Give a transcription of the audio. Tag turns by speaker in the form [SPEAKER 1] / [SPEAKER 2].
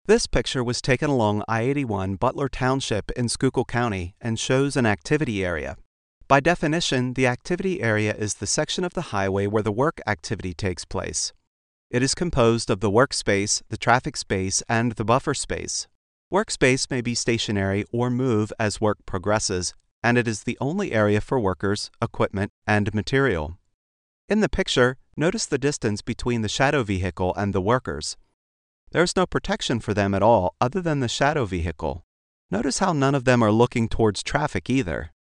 [SPEAKER 1] This picture was taken along I-81 Butler Township in Schuylkill County and shows an activity area. By definition, the activity area is the section of the highway where the work activity takes place. It is composed of the workspace, the traffic space, and the buffer space. Workspace may be stationary or move as work progresses, and it is the only area for workers, equipment, and material. In the picture, notice the distance between the shadow vehicle and the workers. There is no protection for them at all other than the shadow vehicle. Notice how none of them are looking towards traffic either.